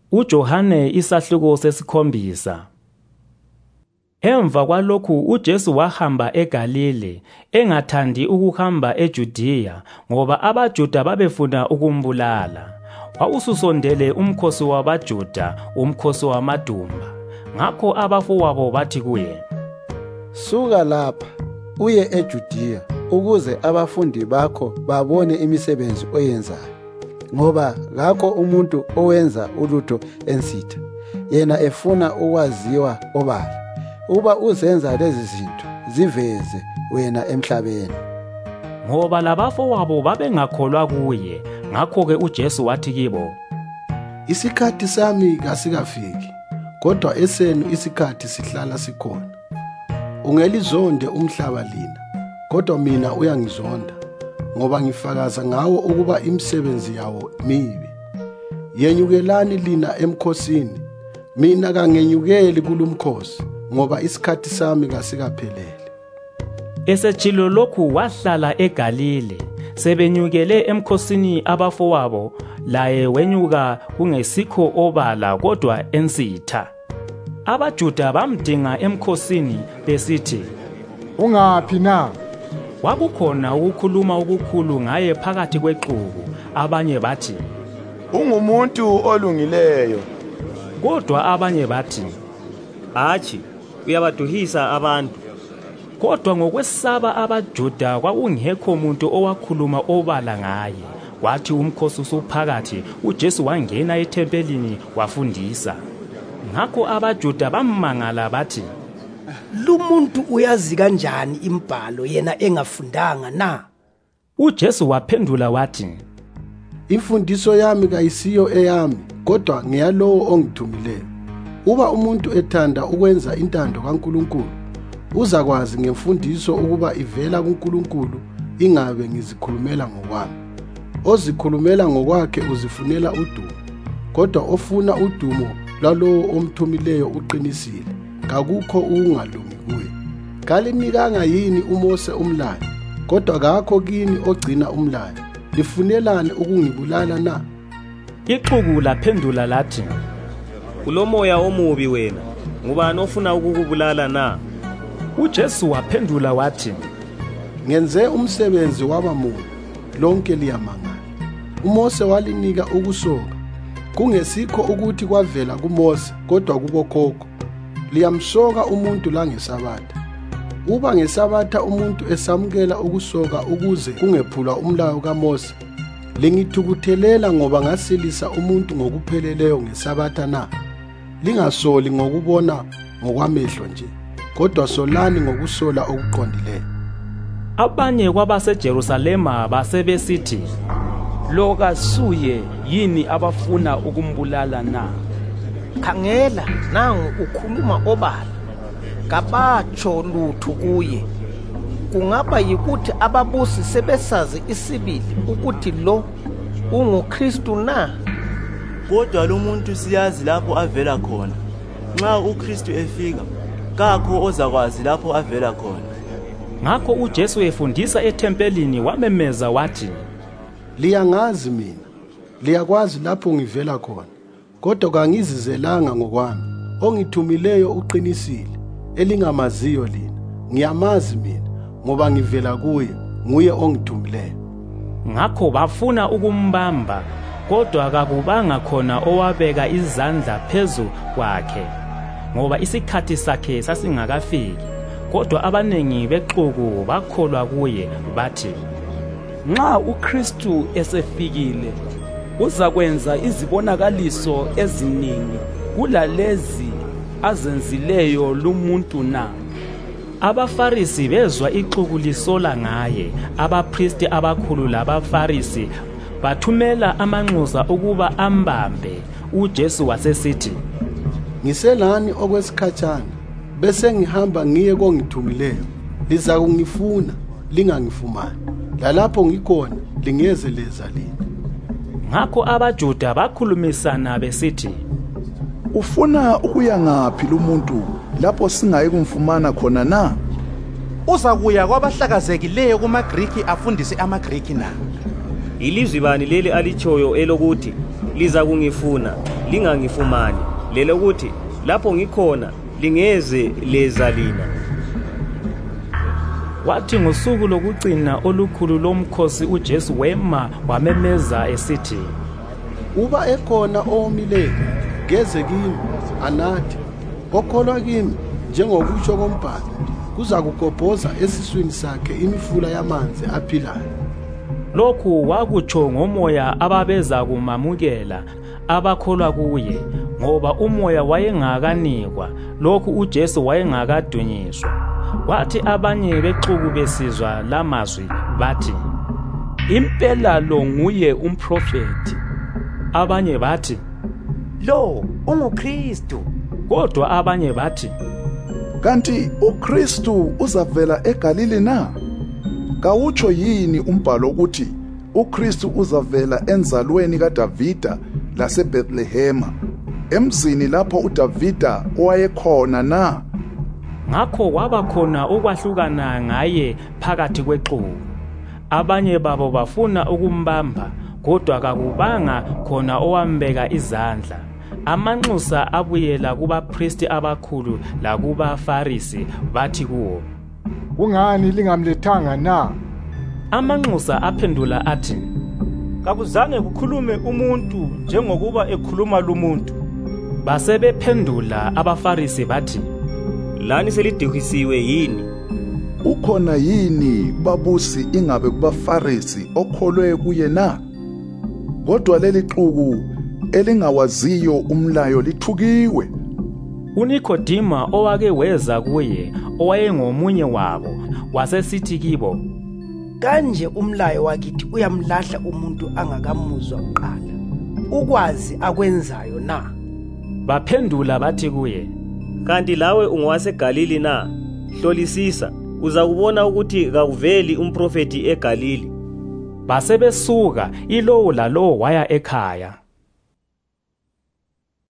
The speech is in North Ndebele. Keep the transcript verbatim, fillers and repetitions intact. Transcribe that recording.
uJohane isahluko sesikhombisa. Emva kwalokhu uJesu wahamba eGalile, engathandi ukuhamba eJudiya ngoba abaJuda babefuna ukumbulala. Wawususondele umkhosi wabaJuda, umkhosi wamadumba. Ngakho abafowabo bathi kuye, "Suka lapha uye eJudiya ukuze abafundi bakho babone imisebenzi oyenzayo, ngoba kakho umuntu owenza ulutho ensitha, yena efuna ukwaziwa obala. Uba uzenza lezi zinto, ziveze wena emhlabeni." Ngoba labafowabo babengakholwa kuye. Ngakho-ke uJesu wathi kibo, "Isikhathi sami kasikafiki, kodwa esenu isikhathi sihlala sikhona. Ungelizonde umhlaba lina, kodwa mina uyangizonda, ngoba ngifakaza ngawo ukuba imisebenzi yawo mibi. Yenyukelani lina emkhosini, mina kangenyukeli kulumkhosi, ngoba isikhathi sami kasikaphelele." Esetshilo lokhu wahlala eGalile. Sebenyukele emkhosini abafowabo, laye wenyuka kungesikho obala kodwa ensitha. AbaJuda bamdinga emkhosini besithi, "Ungaphi na?" Kwakukhona ukukhuluma okukhulu ngaye phakathi kwexuku. Abanye bathi, "Ungumuntu olungileyo." Kodwa abanye bathi, "Hatshi, uyabaduhisa abantu." Kodwa ngokwesaba abaJuda kwakungekho muntu owakhuluma obala ngaye. Kwathi umkhosi usuphakathi, uJesu wangena ethempelini wafundisa. Ngakho abaJuda bamangala bathi, "Lumuntu uyazi kanjani imbhalo yena engafundanga na?" uJesu waphendula wathi, "Imfundiso yami kayisiyo eyami, kodwa ngeyalowo ongithumileyo. Uba umuntu ethanda ukwenza intando kaNkulunkulu, uzakwazi ngemfundiso ukuba ivela kuNkulunkulu, ingabe ngizikhulumela ngokwami. Ozikhulumela ngokwakhe uzifunela udumo, kodwa ofuna udumo lwalowo omthumileyo uqinisile, kakukho ukungalungi kuye. Kalinikanga yini uMose umlayo? Kodwa kakho kini ogcina umlayo. Lifunelani ukungibulala na?" Ixuku laphendula lathi, "Ulomoya omubi wena. Ngubani ofuna ukukubulala na?" uJesu waphendula wathi, "Ngenze umsebenzi wabamuntu, lonke liyamangala. uMose walinika ukusoka, kungesikho ukuthi kwavela kuMose kodwa kubokhokho. Liyamsoka umuntu langeSabatha. Uba ngeSabatha umuntu esamukela ukusoka ukuze kungephulwa umlayo kaMose, lingithukuthelela ngoba ngasilisa umuntu ngokupheleleyo ngeSabatha na? Lingasoli ngokubona ngokwamehlo nje, kodwa solani ngokusola okuqondileyo." Abanye kwabaseJerusalema basebesithi, "Lo kasuye yini abafuna ukumbulala na? Khangela, nangu ukhuluma obala. Kabatsho lutho kuye. Kungaba yikuthi ababusi sebesazi isibili ukuthi lo unguKristu na?" Kodwa lo muntu siyazi lapho avela khona. Nxa uKristu efika, kakho ozakwazi lapho avela khona." Ngakho uJesu efundisa ethempelini wamemeza wathi, "Liyangazi mina, liyakwazi lapho ngivela khona, kodwa kangizizelanga ngokwami. Ongithumileyo uqinisile, elingamaziyo lina. Ngiyamazi mina, ngoba ngivela kuye, nguye ongithumileyo." Ngakho bafuna ukumbamba, kodwa kakubanga khona owabeka izandla phezu kwakhe, ngoba isikhathi sakhe sasingakafiki. Kodwa abanengi bexuku bakholwa kuye bathi, "Nxa uKristu esefikile, uzakwenza izibonakaliso eziningi kulalezi azenzileyo lumuntu na?" AbaFarisi bezwa ixuku lisola ngaye. Abaphristi abakhulu labaFarisi bathumela amanxusa ukuba ambambe. uJesu wasesithi, "Ngiselani okwesikhatshana, bese ngihamba ngiye kongithumileyo. Liza kungifuna, lingangifumani. Lalapho ngikhona, lingeze leza lina." Ngakho abaJuda bakhulumisana besithi, "Ufuna ukuya ngaphi lumuntu lapho singayi kumfumana khona na? Uzakuya kwabahlakazekileyo kumaGriki afundise amaGriki na? Ilizwi bani leli alichoyo elokuthi liza kungifuna?" lingangifumani, lelokuthi lapho ngikhona lingeze leza lina. Wathi ngosuku lokucina olukhulu lomkhosi uJesu wema wamemeza esithi, uba ekhona omileyo geze kimi anathi, okholwa kimi njengokutsho kombhalo kuza kugobhoza esiswini sakhe imifula yamanzi aphilayo. Lokhu wakutsho ngomoya ababeza kumamukela abakholwa kuye, ngoba umoya wayengakanikwa, lokhu uJesu wayengakadunyiswa. Kwathi abanye bexuku besizwa lamazwi bathi, impela lo nguye umprofeti. Abanye bathi, lo unguKristu. Kodwa abanye bathi, kanti uKristu uzavela eGalili na? Kawutsho yini umbhalo ukuthi uKristu uzavela enzalweni kaDavida laseBethlehema, emzini lapho uDavida owayekhona na? Ngakho kwaba khona ukwahlukana ngaye phakathi kwexuku. Abanye babo bafuna ukumbamba, kodwa kakubanga khona owambeka izandla. Amanxusa abuyela kubapristi abakhulu lakubaFarisi bathi kuwo, kungani lingamlethanga na? Amanxusa aphendula athi, kakuzange kukhulume umuntu njengokuba ekhuluma lumuntu. Basebephendula abaFarisi bathi, lani selidihisiwe yini? Ukhona yini babusi ingabe kubaFarisi okholwe kuye na? Kodwa leli xuku elingawaziyo umlayo lithukiwe. UNikodima owake weza kuye, owayengomunye wabo, wasesithi kibo, kanje umlayo wakithi uyamlahla umuntu angakamuzwa uqala, ukwazi akwenzayo na? Baphendula bathi kuye, kanti lawe ungowaseGalili na? Hlolisisa, uza kubona ukuthi kakuveli umprofeti eGalili. Basebesuka, ilowo lalowo waya ekhaya.